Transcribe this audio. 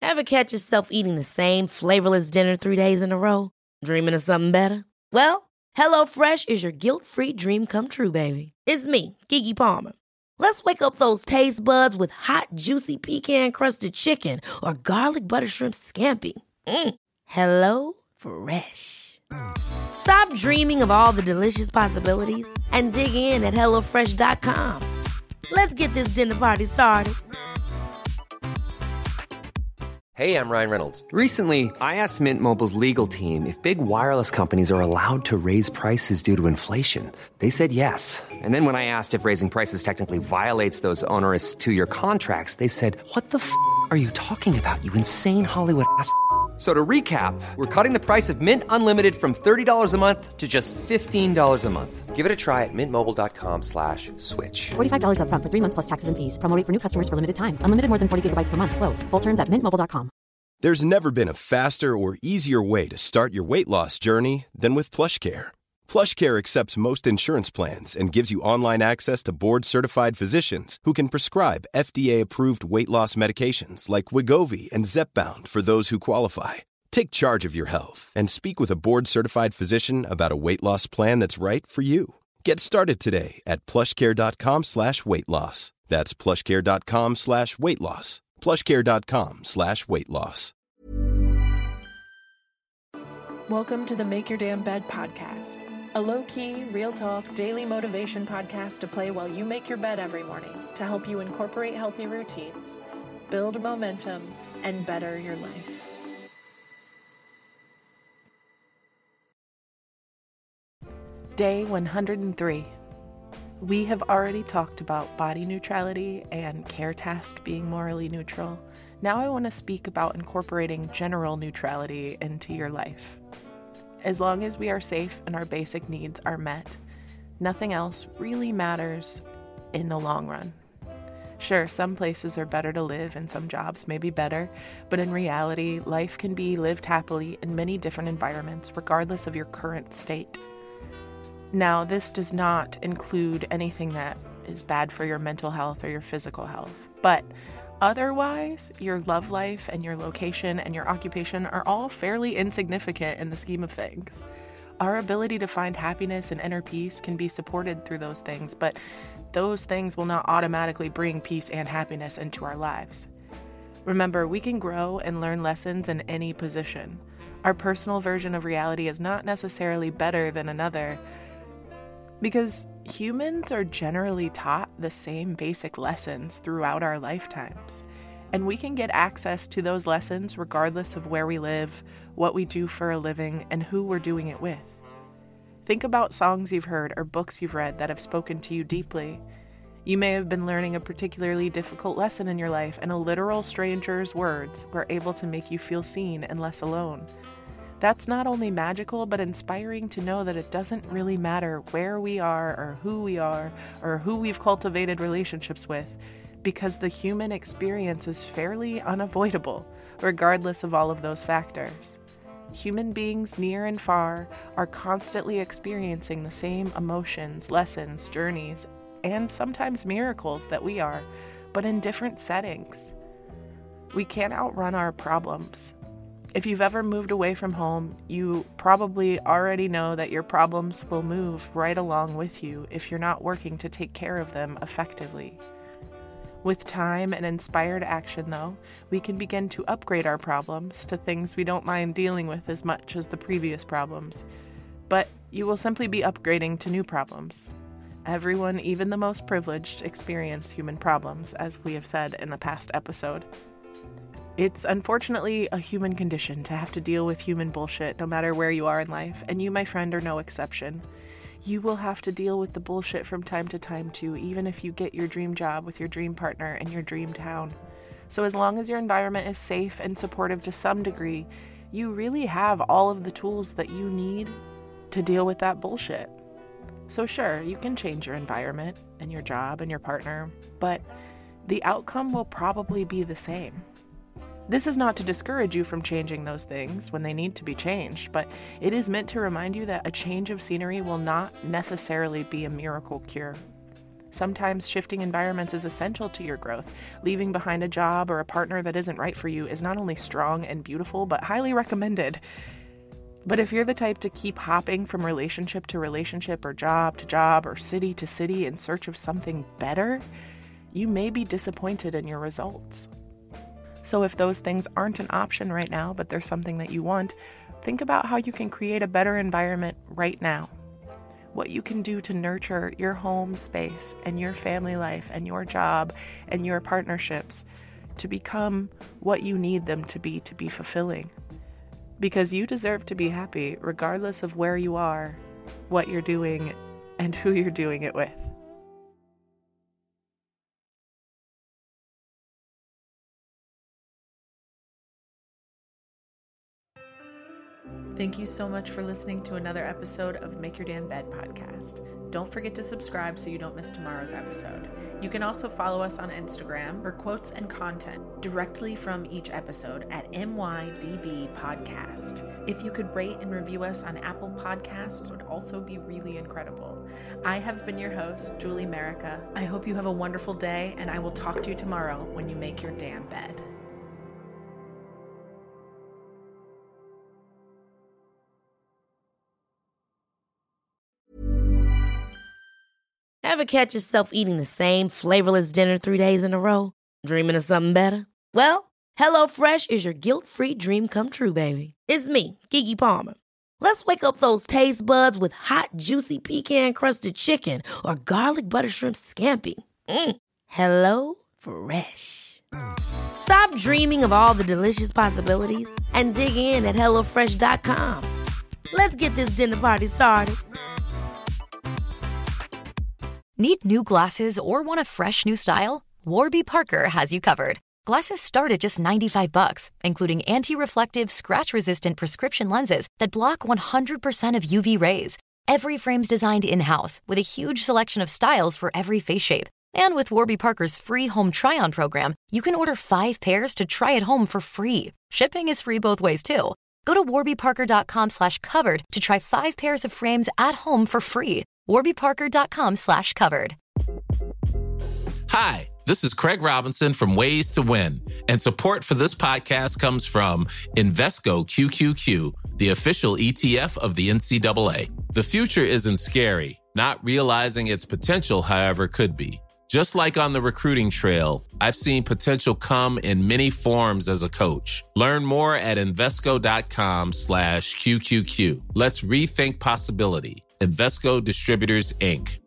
Ever catch yourself eating the same flavorless dinner 3 days in a row? Dreaming of something better? Well, HelloFresh is your guilt-free dream come true, baby. It's me, Keke Palmer. Let's wake up those taste buds with hot, juicy pecan-crusted chicken or garlic butter shrimp scampi. Hello Fresh. Stop dreaming of all the delicious possibilities and dig in at HelloFresh.com. Let's get this dinner party started. Hey, I'm Ryan Reynolds. Recently, I asked Mint Mobile's legal team if big wireless companies are allowed to raise prices due to inflation. They said yes. And then when I asked if raising prices technically violates those onerous 2-year contracts, they said, "What the f*** are you talking about, you insane Hollywood ass?" So to recap, we're cutting the price of Mint Unlimited from $30 a month to just $15 a month. Give it a try at mintmobile.com/switch. $45 up front for 3 months plus taxes and fees. Promo rate for new customers for limited time. Unlimited more than 40 gigabytes per month. Slows full terms at mintmobile.com. There's never been a faster or easier way to start your weight loss journey than with PlushCare. PlushCare accepts most insurance plans and gives you online access to board-certified physicians who can prescribe FDA-approved weight loss medications like Wegovy and Zepbound for those who qualify. Take charge of your health and speak with a board-certified physician about a weight loss plan that's right for you. Get started today at plushcare.com/weight loss. That's plushcare.com/weight loss. plushcare.com/weight loss. Welcome to the Make Your Damn Bed podcast, a low-key, real-talk, daily motivation podcast to play while you make your bed every morning to help you incorporate healthy routines, build momentum, and better your life. Day 103. We have already talked about body neutrality and care task being morally neutral. Now I want to speak about incorporating general neutrality into your life. As long as we are safe and our basic needs are met, nothing else really matters in the long run. Sure, some places are better to live and some jobs may be better, but in reality, life can be lived happily in many different environments, regardless of your current state. Now, this does not include anything that is bad for your mental health or your physical health, but otherwise, your love life and your location and your occupation are all fairly insignificant in the scheme of things. Our ability to find happiness and inner peace can be supported through those things, but those things will not automatically bring peace and happiness into our lives. Remember, we can grow and learn lessons in any position. Our personal version of reality is not necessarily better than another, because humans are generally taught the same basic lessons throughout our lifetimes, and we can get access to those lessons regardless of where we live, what we do for a living, and who we're doing it with. Think about songs you've heard or books you've read that have spoken to you deeply. You may have been learning a particularly difficult lesson in your life, and a literal stranger's words were able to make you feel seen and less alone. That's not only magical, but inspiring to know that it doesn't really matter where we are or who we've cultivated relationships with, because the human experience is fairly unavoidable, regardless of all of those factors. Human beings near and far are constantly experiencing the same emotions, lessons, journeys, and sometimes miracles that we are, but in different settings. We can't outrun our problems. If you've ever moved away from home, you probably already know that your problems will move right along with you if you're not working to take care of them effectively. With time and inspired action, though, we can begin to upgrade our problems to things we don't mind dealing with as much as the previous problems. But you will simply be upgrading to new problems. Everyone, even the most privileged, experience human problems, as we have said in a past episode. It's unfortunately a human condition to have to deal with human bullshit no matter where you are in life, and you, my friend, are no exception. You will have to deal with the bullshit from time to time too, even if you get your dream job with your dream partner in your dream town. So as long as your environment is safe and supportive to some degree, you really have all of the tools that you need to deal with that bullshit. So sure, you can change your environment and your job and your partner, but the outcome will probably be the same. This is not to discourage you from changing those things when they need to be changed, but it is meant to remind you that a change of scenery will not necessarily be a miracle cure. Sometimes shifting environments is essential to your growth. Leaving behind a job or a partner that isn't right for you is not only strong and beautiful, but highly recommended. But if you're the type to keep hopping from relationship to relationship or job to job or city to city in search of something better, you may be disappointed in your results. So if those things aren't an option right now, but they're something that you want, think about how you can create a better environment right now. What you can do to nurture your home space and your family life and your job and your partnerships to become what you need them to be fulfilling. Because you deserve to be happy regardless of where you are, what you're doing, and who you're doing it with. Thank you so much for listening to another episode of Make Your Damn Bed podcast. Don't forget to subscribe so you don't miss tomorrow's episode. You can also follow us on Instagram for quotes and content directly from each episode at MYDB Podcast. If you could rate and review us on Apple Podcasts, it would also be really incredible. I have been your host, Julie Merica. I hope you have a wonderful day, and I will talk to you tomorrow when you make your damn bed. Ever catch yourself eating the same flavorless dinner 3 days in a row? Dreaming of something better? Well, HelloFresh is your guilt-free dream come true, baby. It's me, Keke Palmer. Let's wake up those taste buds with hot, juicy pecan-crusted chicken or garlic butter shrimp scampi. Hello Fresh. Stop dreaming of all the delicious possibilities and dig in at HelloFresh.com. Let's get this dinner party started. Need new glasses or want a fresh new style? Warby Parker has you covered. Glasses start at just $95, including anti-reflective, scratch-resistant prescription lenses that block 100% of UV rays. Every frame's designed in-house with a huge selection of styles for every face shape. And with Warby Parker's free home try-on program, you can order 5 pairs to try at home for free. Shipping is free both ways, too. Go to warbyparker.com/covered to try 5 pairs of frames at home for free. warbyparker.com/covered. Hi, this is Craig Robinson from Ways to Win, and support for this podcast comes from Invesco QQQ, the official ETF of the NCAA. The future isn't scary. Not realizing its potential, however, could be. Just like on the recruiting trail, I've seen potential come in many forms as a coach. Learn more at Invesco.com/QQQ. Let's rethink possibility. Invesco Distributors, Inc.